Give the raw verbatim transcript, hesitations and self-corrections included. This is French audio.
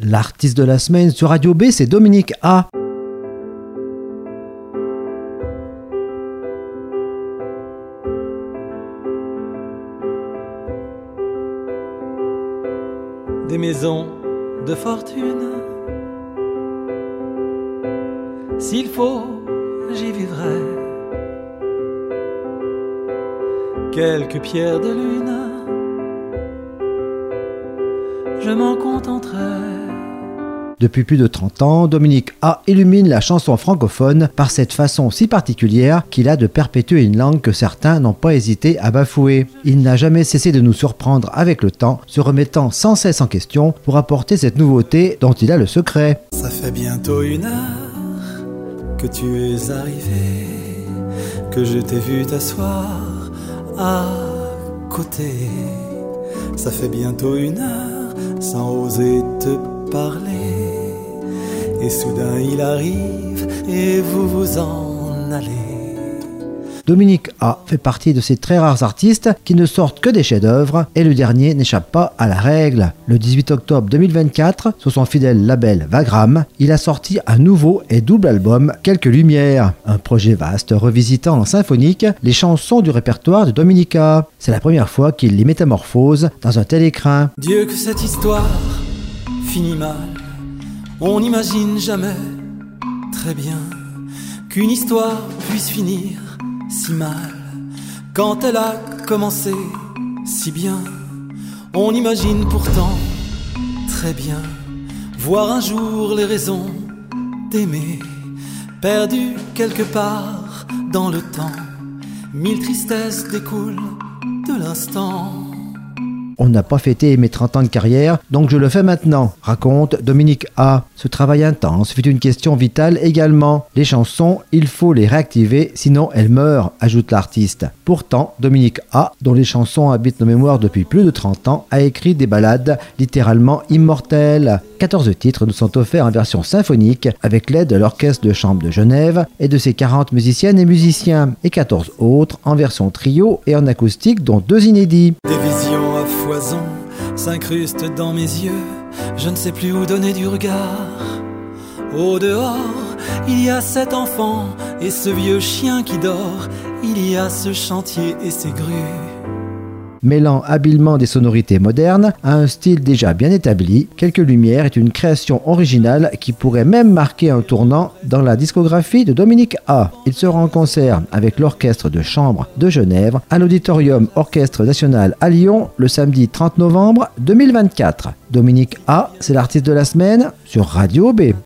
L'artiste de la semaine sur Radio B, c'est Dominique A. Des maisons de fortune, s'il faut, j'y vivrai. Quelques pierres de lune, je m'en contenterai. Depuis plus de trente ans, Dominique A illumine la chanson francophone par cette façon si particulière qu'il a de perpétuer une langue que certains n'ont pas hésité à bafouer. Il n'a jamais cessé de nous surprendre avec le temps, se remettant sans cesse en question pour apporter cette nouveauté dont il a le secret. Ça fait bientôt une heure que tu es arrivé, que je t'ai vu t'asseoir à côté. Ça fait bientôt une heure sans oser te parler. Et soudain il arrive et vous vous en allez. Dominique A fait partie de ces très rares artistes qui ne sortent que des chefs-d'œuvre et le dernier n'échappe pas à la règle. Le dix-huit octobre deux mille vingt-quatre, sur son fidèle label Vagram, il a sorti un nouveau et double album, Quelques Lumières. Un projet vaste revisitant en symphonique les chansons du répertoire de Dominique A. C'est la première fois qu'il les métamorphose dans un tel écrin. Dieu que cette histoire finit mal. On n'imagine jamais très bien qu'une histoire puisse finir si mal. Quand elle a commencé si bien, on imagine pourtant très bien voir un jour les raisons d'aimer, perdues quelque part dans le temps. Mille tristesses découlent de l'instant. On n'a pas fêté mes trente ans de carrière, donc je le fais maintenant, raconte Dominique A. Ce travail intense fut une question vitale également. Les chansons, il faut les réactiver, sinon elles meurent, ajoute l'artiste. Pourtant, Dominique A, dont les chansons habitent nos mémoires depuis plus de trente ans, a écrit des ballades littéralement immortelles. quatorze titres nous sont offerts en version symphonique avec l'aide de l'Orchestre de Chambre de Genève et de ses quarante musiciennes et musiciens, et quatorze autres en version trio et en acoustique, dont deux inédits. Des visions à foison s'incrustent dans mes yeux, je ne sais plus où donner du regard. Au dehors, il y a cet enfant et ce vieux chien qui dort, il y a ce chantier et ses grues. Mêlant habilement des sonorités modernes à un style déjà bien établi, Quelques Lumières est une création originale qui pourrait même marquer un tournant dans la discographie de Dominique A. Il sera en concert avec l'Orchestre de Chambre de Genève à l'Auditorium Orchestre National à Lyon le samedi trente novembre deux mille vingt-quatre. Dominique A, c'est l'artiste de la semaine sur Radio B.